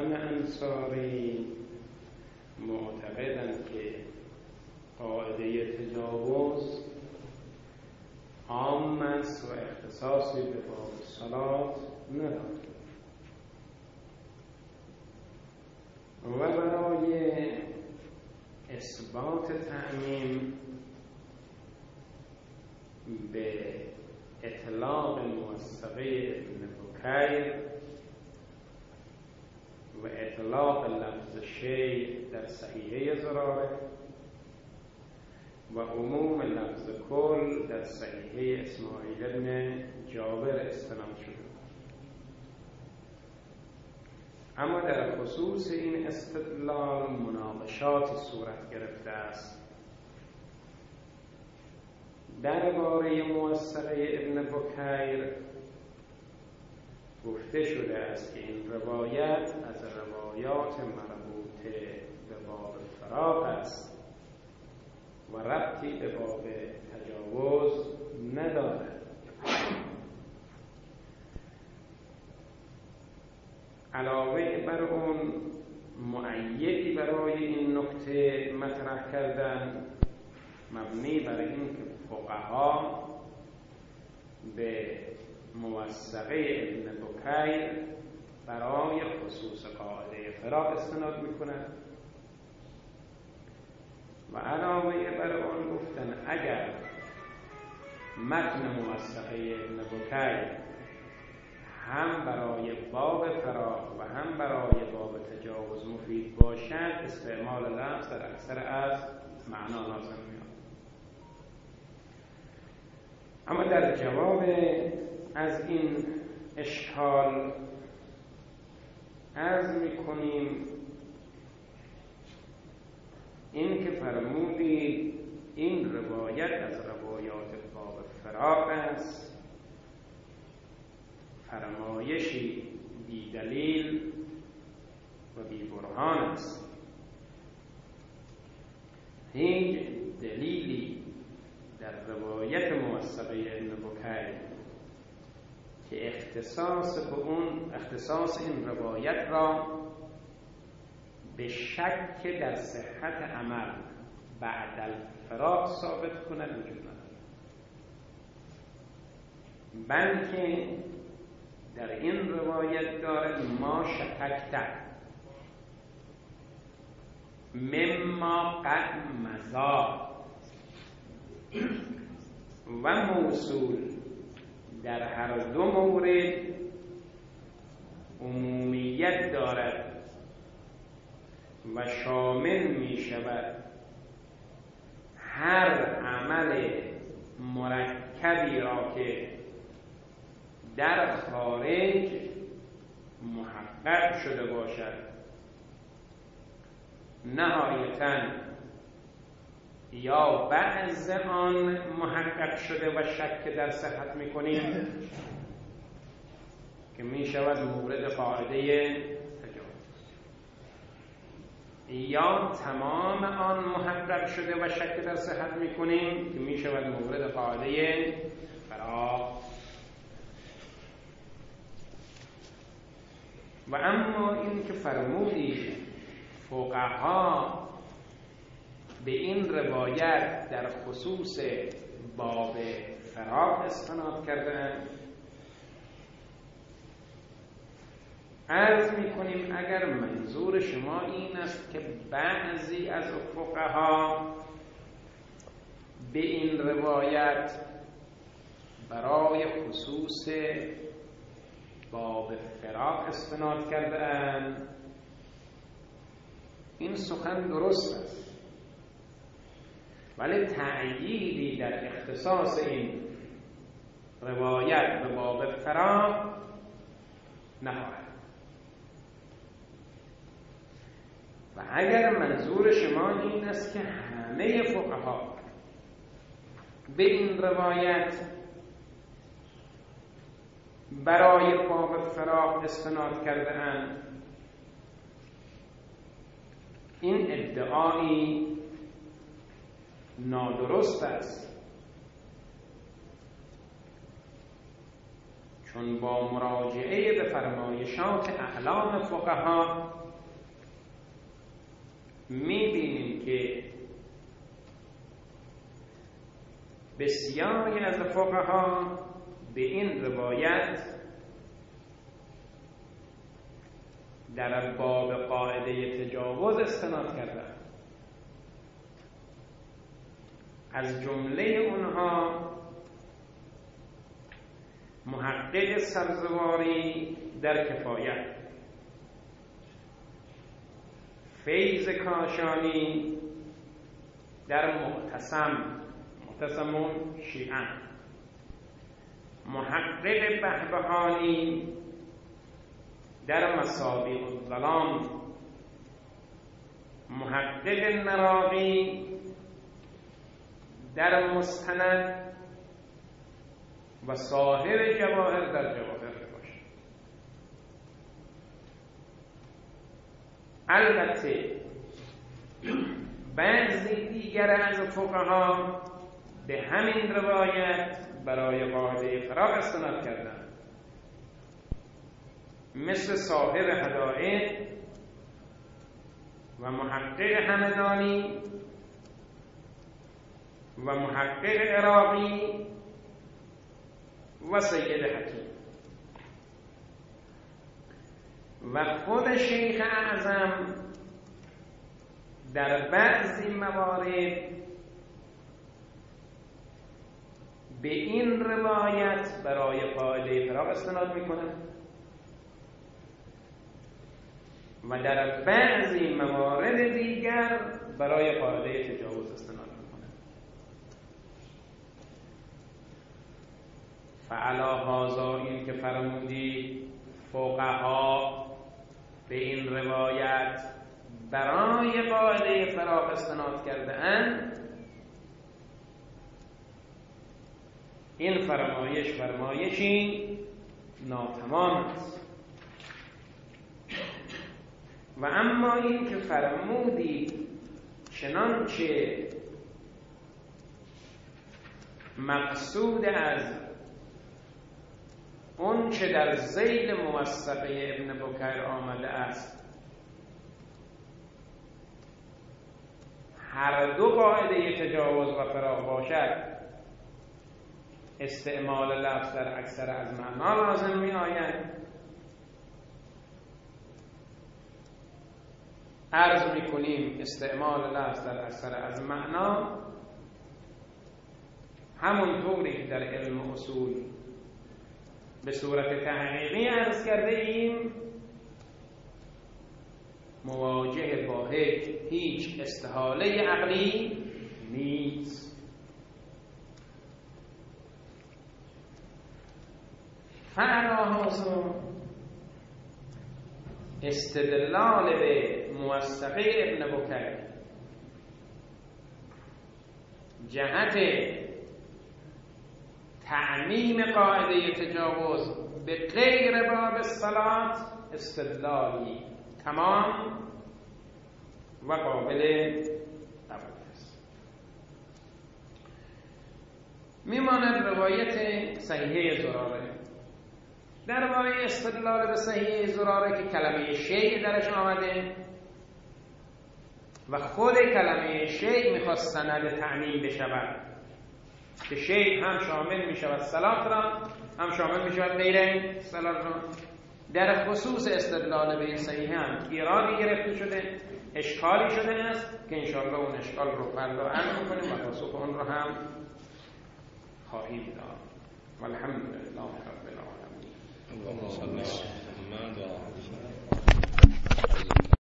همه انصاری معتقدند که قاعده تجاوز عام است و اختصاصی به باب صلات ندارد و برای اثبات تعمیم به اطلاق موثقه ابن بکیر و اطلاق لفظ شیء در صحیحه زراره و عموم لفظ کل در صحیحه اسماعیل ابن جابر استناد شده. اما در خصوص این استدلال مناقشات صورت گرفته است. درباره موثقه ابن بکیر گفته شده است که این روایت از روایات مربوطه به باب فراق است و ربطی به باب تجاوز ندارد. علاوه بر اون مؤیدی برای این نکته مطرح کردن مبنی بر این که فقها به موثقه ابن بکیر برای خصوص قاعده فراق استناد میکنند و علاوه بر آن گفتن اگر متن موثقه ابن بکیر هم برای باب فراق و هم برای باب تجاوز مفید باشد استعمال لفظ در اکثر از معنا لازم میاد. اما در جواب از این اشکال عرض میکنیم این که فرمودید این روایت از روایات باب فراق است، فرمایشی بی دلیل و بی برهان است. هیچ دلیلی در روایت موثقه ابن بکیر که اختصاص این روایت را به شک در صحت عمل بعد الفراق ثابت کند وجود ندارد، بلکه در این روایت دارد ما شککت مما قد مضا و موصول در هر دو مورد عمومیت دارد و شامل می شود هر عمل مرکبی را که در خارج محقق شده باشد. نهایتاً یا بعض آن محقق شده و شک در صحت میکنیم که می شود مورد قاعده تجاوز، یا تمام آن محقق شده و شک در صحت میکنیم که می شود مورد قاعده فراق. و اما این که فرمودید فقها به این روایت در خصوص باب فراق استناد کردند، عرض می‌کنیم اگر منظور شما این است که بعضی از فقها به این روایت برای خصوص باب فراق استناد کردند، این سخن درست است، ولی تأییدی در اختصاص این روایت به باب فراق نخواهد. و اگر منظور شما این است که همه فقها به این روایت برای باب فراق استناد کرده اند، این ادعایی نادرست است، چون با مراجعه به فرمایشات اعلام فقها می‌بینیم که بسیاری از فقها به این روایت در باب قاعده تجاوز استناد کردند. از جمله اونها محقق سبزواری در کفایت، فیض کاشانی در معتصمون شیعه، محقق بهبهانی در مصابیح الظلام، محقق نراقی در مستند و ساحر جواهر در جواهر باشه. البته بعضی دیگر از فقها به همین روایت برای قاعده فراق استناد کردند، مثل صاحب هدایق و محقق همدانی و محقق عراقی و سید حکیم و خود شیخ اعظم در بعضی موارد به این روایت برای قاعده فراق استناد میکنه و در بعضی موارد دیگر برای قاعده تجاوز استناد میکنه. فعلا هذا، این که فرمودی فقها به این روایت برای قاعده فراق استناد کرده اند، این فرمایشی ناتمام است. و اما این که فرمودید چنانچه مقصود از اون چه در ذیل موثقه ابن بکیر آمده است هر دو قاعده تجاوز و فراق باشد، استعمال لفظ در اکثر از معنا لازم می آید. عرض می کنیم استعمال لفظ در اکثر از معنا همون طوری که در علم اصول به صورت تحقیقی عرض کرده ایم، مواجه با هیچ استحاله عقلی نیست. فعلا استدلال به موثقه ابن بکیر جهت تعمیم قاعده تجاوز به غیر باب الصلاة استدلالی تمام و قابل قبول است. میماند روایت صحیحه زراره. درباره استدلال به صحیحه زراره که کلمه شیء درش آمده و خود کلمه شیء میخواست سند تعمیم بشود که شیء هم شامل میشود صلات را، هم شامل میشود غیر صلات را. در خصوص استدلال به این صحیحه هم ایرادی گرفته شده، اشکالی شده است که انشاءالله اون اشکال رو فردا حل میکنیم و پاسخ اون رو هم خواهیم داد. والحمدلله رب العالمین. اللهم صل على محمد و